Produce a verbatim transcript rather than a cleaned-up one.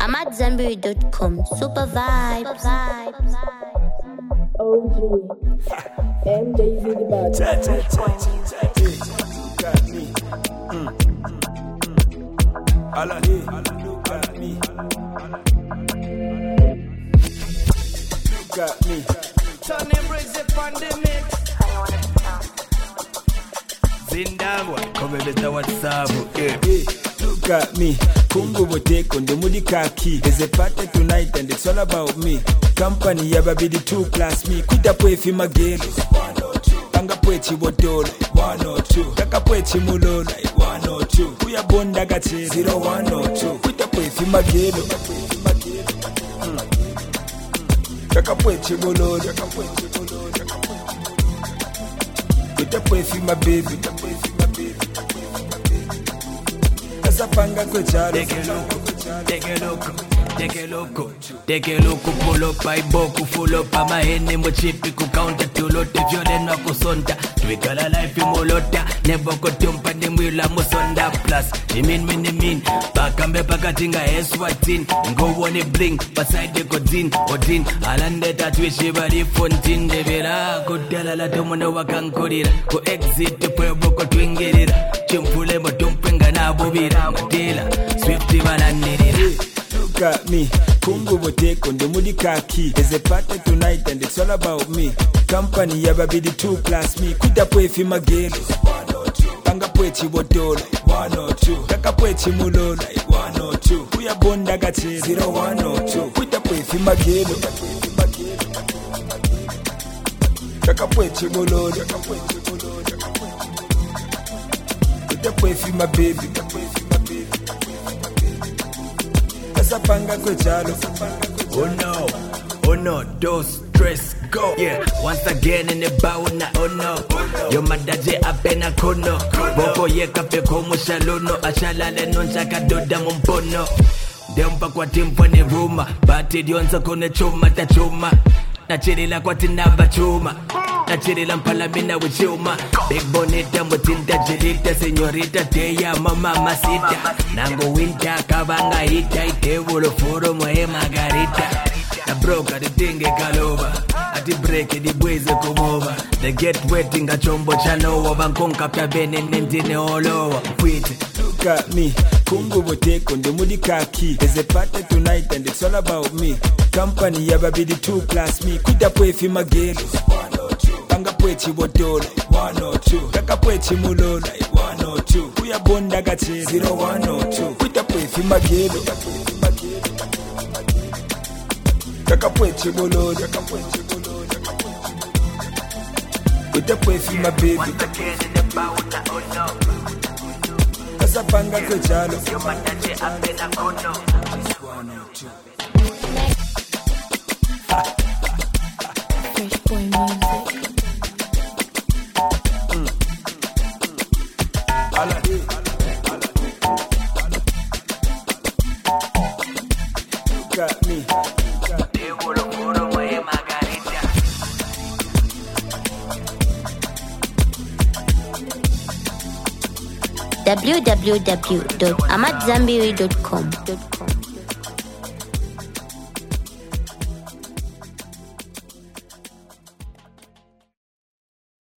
I'm at Zambiri dot com. Super vibes. O G. M J Z the bad. Got me. Mm. Alla, hey, look at me. Look at me. Turn him raise it on the mix. Zindagwa, come Mister WhatsApp. Yeah. Hey, look at me. Kungu boteko nde mudi kaki. There's a party tonight and it's all about me. Company yaba be the two class me. Kuita pwefi magelo. Panga pwechi botolo. One or two. Kaka pwechi mulolo. One or two. Kuya bonda gache. Zero one or two. Kuita pwefi magelo. Mm. Kaka pwechi mulolo. Kaka pwechi mulolo. Kuita pwefi my baby. Take a look, take a look, take a look, take a look, pull up by boku, full up by my hand, and what chip you counter to lot if you're then not sonda. We call a life in Molota, never got jump and then we'll have Musonda plus. You mean, mean, mean, back and back at Tinga S what in, and go on a bling, beside the Godin, or Din, Alanda that we shiver the fontin, de Vera, good tell a lot of Monowakan Kodira, go exit the Pueblo Twingera, Chimpule, but don't bring an abobira, Matela, Swifty Valandira. Look at me, Kungu boteko nde mudi kaki. There's a party tonight and it's all about me. Company yaba be the two class me. Kuita pwefi magelo. Panga pwechi botolo. One or two. Kaka pwechi mulolo. One or two. Kuya bonda gache. Zero one or two. Kuita pwefi magelo. Kaka pwechi mulolo. Kuita pwefi my baby. Oh no, oh no, don't stress, go. Yeah, once again in the bow na oh no. Yo madaje apena kono. Boko ye kafe komu shalono. Ashala le non chaka doda mumpono. Dempa kwa timpo ni ruma. Bati dionza kone chuma ta chuma. Na chirila kwa tinaba chuma. Na chirila mpala mina wichuma. Big bonita mutinta chirita. Señorita teya mama masita. Nango winter kabanga hita. Itewolo furo moe margarita. Na broka di tinge kalova. Ati breke di bweze kumova. They get wet inga chombo chanowa. Bankonka pya bene nentine all over. Kwite. Look at me, Kungu boteko nde mudi kaki. There's a party tonight and it's all about me. Company yaba be the two class me. Kuita pwefi magelo. Panga pwechi botolo. One or two. Kaka pwechi mulolo. One or two. Kuya bonda gache. Zero one or two. Kuita pwefi magelo. Kaka pwechi mulolo. Kuita pwefi my baby. Once again in the bow na oh no. Kasapanga kwechalo. Yo madaje apena kono. One or two. Fresh boy music. Mm. Alla, hey. Look at me. w w w dot amat zambiri dot com.